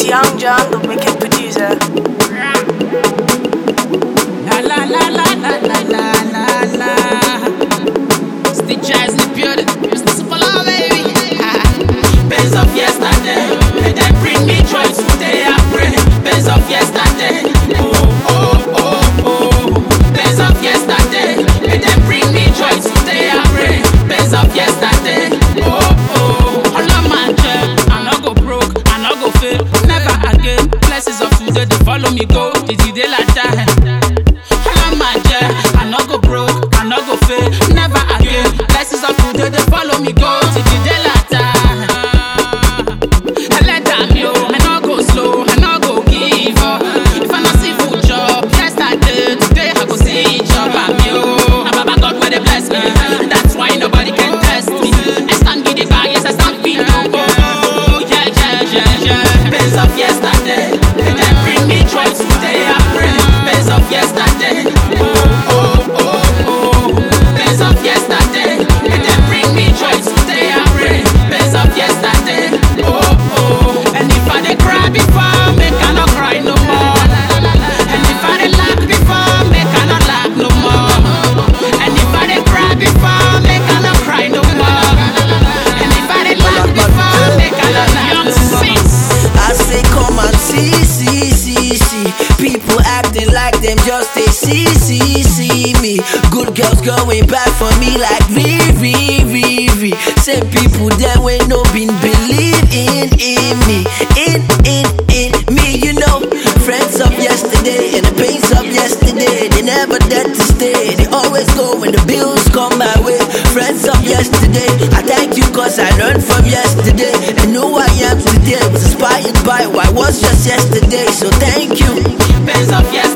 Young John, the wicked producer. La la la la la la la la la. Stitch eyes in the building. Mr. Suppala, baby. Bends of yesterday, and they bring me joy today. I pray. Bends of yesterday. Oh oh oh oh. Bends of yesterday, and they bring me joy today. I pray. Bends of yesterday. Oh oh. All of my joy, I no go broke, I no go fail. Never again. Blessings of today, they follow me go. Did you dey like that? I no go broke, I no go fail, never again. Blessings of today, they follow me go till the day later. I let them yo, I no go slow, I no go give up. If I no see food job, yesterday, today I go see job. I'm yo, I'm Baba God where they bless me. That's why nobody can test me. I stand with the bar, yes I stand with you. Oh yeah yeah yeah yeah. Bends of yesterday, they bring me joy today. I pray. Bends of yesterday. People acting like them just they see me. Good girls going back for me like V. Same people that when no been believe in me. In me, you know. Friends of yesterday and the pains of yesterday, they never dead to stay. They always go when the bills come my way. Friends of yesterday, I thank you cause I learned from yesterday. And who I am today was inspired by what was just yesterday. So thank you. Bends of yesterday.